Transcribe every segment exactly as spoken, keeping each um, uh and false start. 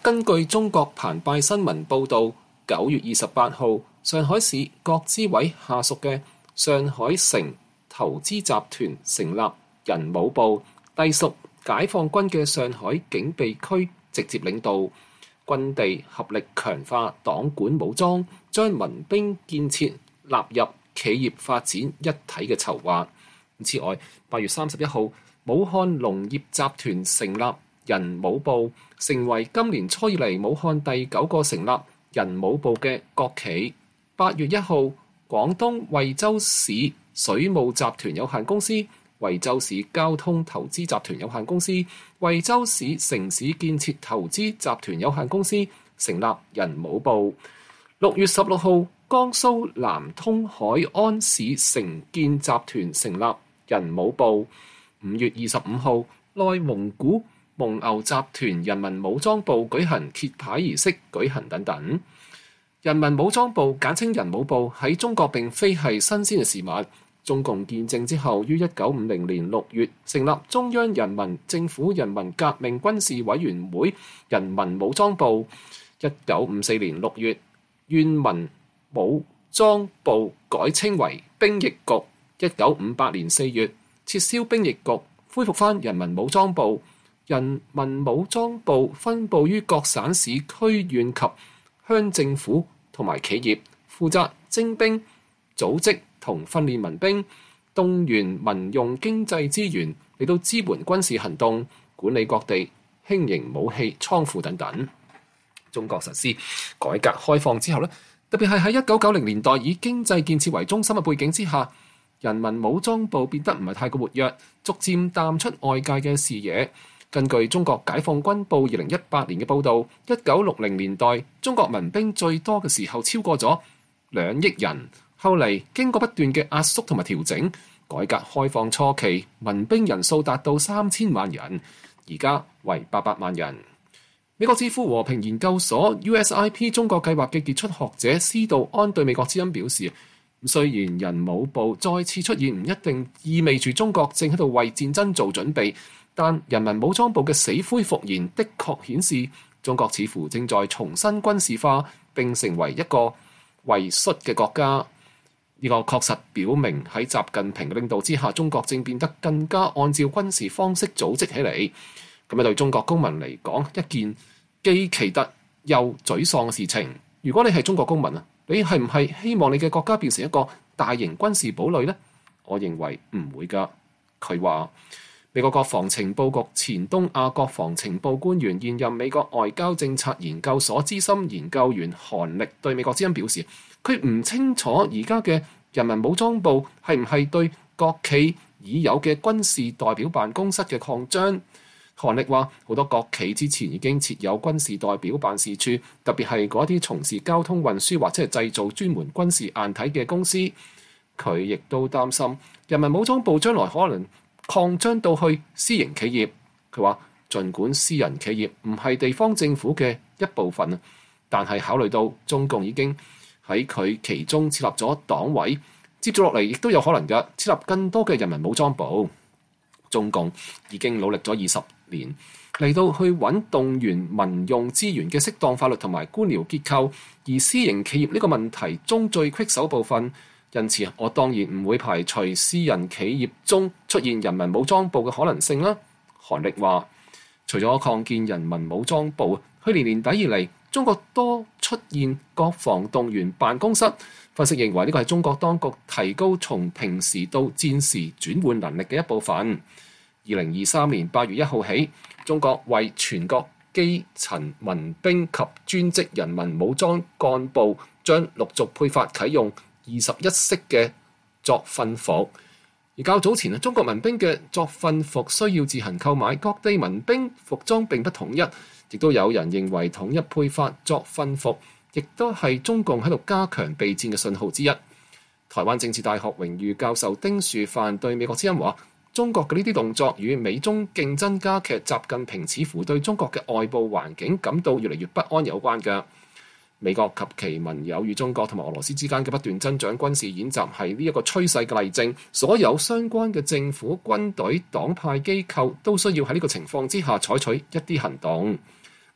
根據中國澎湃新聞報導，九月二十八號，上海市國資委下屬嘅上海城投資集團成立人武部，隸屬解放軍嘅上海警備區直接領導，軍地合力強化黨管武裝，將民兵建設納入企業發展一體嘅籌劃。此外，八月三十一號，武漢農業集團成立人武部，成為今年初以嚟武漢第九個成立人武部嘅國企。八月一號，廣東惠州市水務集團有限公司、惠州市交通投資集團有限公司、惠州市城市建設投資集團有限公司成立人武部。六月十六號，江蘇南通海安市城建集團成立人武部。五月二十五號，內蒙古蒙牛集團人民武裝部舉行揭牌儀式舉行等等。人民武裝部簡稱人武部喺中國並非係新鮮嘅事物。中共建政之後，於一九五零年六月成立中央人民政府人民革命軍事委員會人民武裝部。一九五四年六月，縣民武裝部改稱為兵役局。一九五八年四月，撤銷兵役局，恢復返人民武裝部。人民武裝部分佈於各省市區縣及鄉政府同埋企業，負責徵兵、組織同訓練民兵，動員民用經濟資源嚟到支援軍事行動，管理各地輕型武器倉庫等等。中國實施改革開放之後咧，特別係喺一九九零年代以經濟建設為中心嘅背景之下，人民武裝部變得唔係太過活躍，逐漸淡出外界嘅視野。根據中國解放軍報二零一八年嘅報導，一九六零年代中國民兵最多嘅時候超過咗兩億人，後嚟經過不斷嘅壓縮同埋調整，改革開放初期民兵人數達到三千萬人，而家為八百萬人。美國智庫和平研究所 U S I P 中國計劃嘅傑出學者施道安對美國之音表示，雖然人武部再次出現唔一定意味住中國正喺度為戰爭做準備，但人民武裝部嘅死灰復燃的確顯示中國似乎正在重新軍事化並成為一個畏縮嘅國家。呢個確實表明喺習近平嘅領導之下，中國正變得更加按照軍事方式組織起嚟。咁樣對中國公民嚟講，一件既奇特又沮喪嘅事情。如果你係中國公民啊，你係唔係希望你嘅國家變成一個大型軍事堡壘呢？我認為唔會㗎。佢話美國國防情報局前東亞國防情報官員、現任美國外交政策研究所資深研究員韓力對美國之音表示，佢唔清楚而家嘅人民武裝部係唔係對國企已有嘅軍事代表辦公室嘅擴張。韓力話，好多國企之前已經設有軍事代表辦事處，特別係嗰啲從事交通運輸或者係製造專門軍事硬體嘅公司。佢亦都擔心人民武裝部將來可能擴張到去私營企業。佢話，儘管私人企業唔係地方政府嘅一部分，但係考慮到中共已經喺佢其中設立咗黨委，接住落嚟亦都有可能嘅設立更多嘅人民武裝部。中共已經努力咗二十年嚟到去揾動員民用資源嘅適當法律同埋官僚結構，而私營企業呢個問題中最棘手部分。因此我當然唔會排除私人企業中出現人民武裝部嘅可能性啦。韓力話，除咗擴建人民武裝部，去年年底以嚟，中國多出現國防動員辦公室。分析認為呢個係中國當局提高從平時到戰時轉換能力嘅一部分。二零二三年八月一號起，中國為全國基層民兵及專職人民武裝幹部將陸續配發啟用二十一式嘅作訓服。而較早前啊，中國民兵嘅作訓服需要自行購買，各地民兵服裝並不統一，亦都有人認為統一配發作訓服亦都係中共喺度加強備戰嘅信號之一。台灣政治大學榮譽教授丁樹範對美國之音話，中國嘅呢啲動作與美中競爭加劇，習近平似乎對中國嘅外部環境感到越嚟越不安有關嘅。美國及其盟友與中國同埋俄羅斯之間嘅不斷增長軍事演習係呢一個趨勢嘅例證，所有相關嘅政府、軍隊、黨派機構都需要喺呢個情況之下採取一啲行動。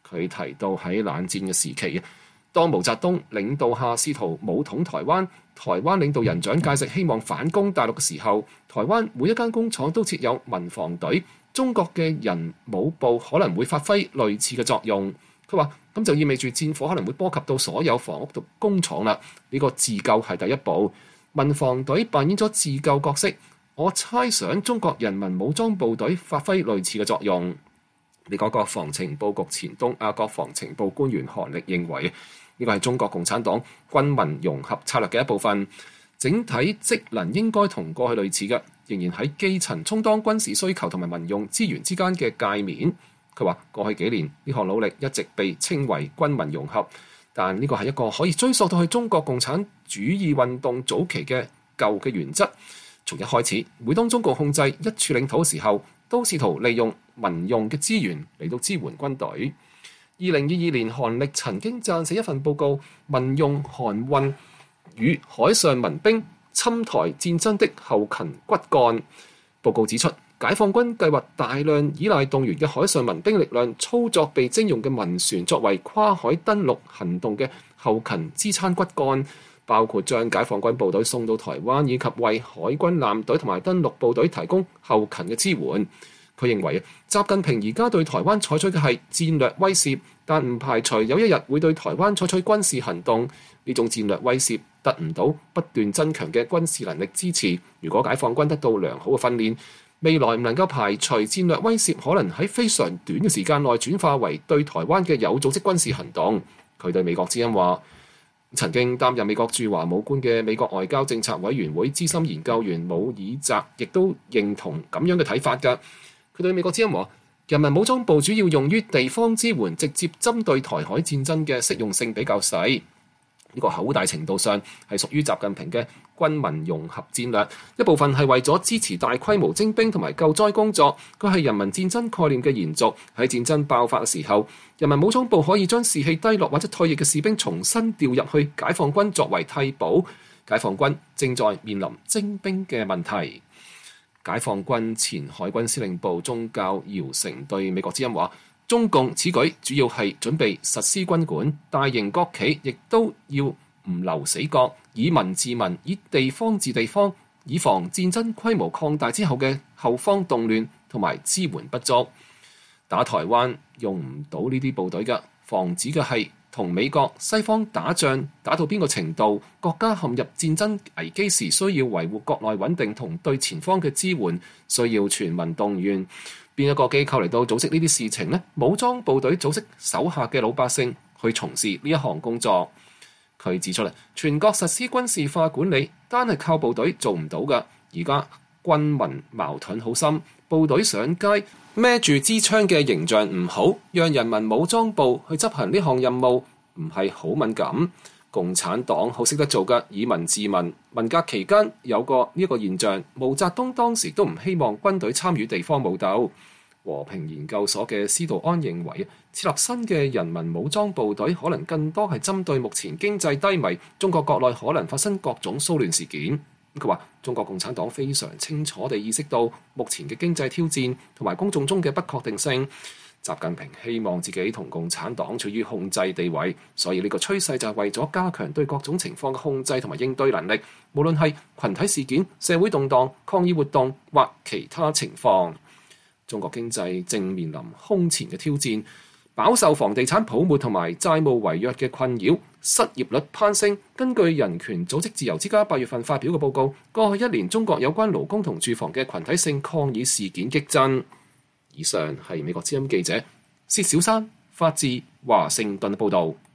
佢提到喺冷戰嘅時期，當毛澤東領導下試圖武統台灣，台灣領導人蔣介石希望反攻大陸嘅時候，台灣每一間工廠都設有民防隊，中國嘅人武部可能會發揮類似嘅作用。佢話咁就意味住戰火可能會波及到所有房屋同工廠啦。呢個自救係第一步，民防隊扮演咗自救角色。我猜想中國人民武裝部隊發揮類似嘅作用。美國國防情報局前東亞國防情報官員韓力認為，呢個係中國共產黨軍民融合策略嘅一部分，整體職能應該同過去類似嘅，仍然喺基層充當軍事需求同埋民用資源之間嘅界面。佢話過去幾年呢項努力一直被稱為軍民融合，但呢個係一個可以追溯到去中國共產主義運動早期嘅舊嘅原則。從一開始，每當中國控制一處領土嘅時候，都試圖利用民用嘅資源嚟到支援軍隊。二零二二年，韓力曾經撰寫一份報告《民用韓運與海上民兵侵台戰爭的後勤骨幹》。報告指出，解放軍計劃大量依賴動員嘅海上民兵力量，操作被徵用嘅民船作為跨海登陸行動嘅後勤支撐骨幹，包括將解放軍部隊送到台灣，以及為海軍艦隊同埋登陸部隊提供後勤嘅支援。佢認為，習近平而家對台灣採取嘅係戰略威懾，但唔排除有一日會對台灣採取軍事行動。呢種戰略威懾得唔到不斷增強嘅軍事能力支持。如果解放軍得到良好嘅訓練，未來唔能夠排除戰略威懾可能喺非常短嘅時間內轉化為對台灣嘅有組織軍事行動。佢對美國之音話，曾經擔任美國駐華武官嘅美國外交政策委員會資深研究員武爾澤亦都認同咁樣嘅睇法㗎。佢對美國之音話，人民武裝部主要用於地方支援，直接針對台海戰爭嘅適用性比較細。呢個好大程度上係屬於習近平嘅軍民融合戰略，一部分係為咗支持大規模徵兵同埋救災工作。佢係人民戰爭概念嘅延續。喺戰爭爆發嘅時候，人民武裝部可以將士氣低落或者退役嘅士兵重新調入去解放軍作為替補。解放軍正在面臨徵兵嘅問題。解放軍前海軍司令部中校姚成對美國之音話，中共此舉主要係準備實施軍管，大型國企亦都要唔留死角，以民治民，以地方治地方，以防戰爭規模擴大之後嘅後方動亂同埋支援不足。打台灣用唔到呢啲部隊嘅，防止嘅係同美國西方打仗打到邊個程度，國家陷入戰爭危機時需要維護國內穩定同對前方嘅支援，需要全民動員。邊一個機構嚟到組織呢啲事情呢？武裝部隊組織手下嘅老百姓去從事呢一項工作。佢指出啦，全國實施軍事化管理，單係靠部隊做唔到㗎。而家軍民矛盾好深，部隊上街孭住支槍嘅形象唔好，讓人民武裝部去執行呢項任務唔係好敏感。共產黨好識得做嘅，以民治民。文革期間有過呢一個現象，毛澤東當時都唔希望軍隊參與地方武鬥。和平研究所嘅司道安認為，設立新嘅人民武裝部隊可能更多係針對目前經濟低迷，中國國內可能發生各種騷亂事件。佢話中國共產黨非常清楚地意識到目前嘅經濟挑戰同埋公眾中嘅不確定性。習近平希望自己同共產黨處於控制地位，所以呢個趨勢就係為咗加強對各種情況嘅控制同埋應對能力，無論係群體事件、社會動盪、抗議活動或其他情況。中國經濟正面臨空前嘅挑戰，飽受房地產泡沫同埋債務違約嘅困擾，失業率攀升。根據人權組織自由之家八月份發表嘅報告，過去一年中國有關勞工同住房嘅群體性抗議事件激增。以上係美國之音記者薛小山發自華盛頓報道。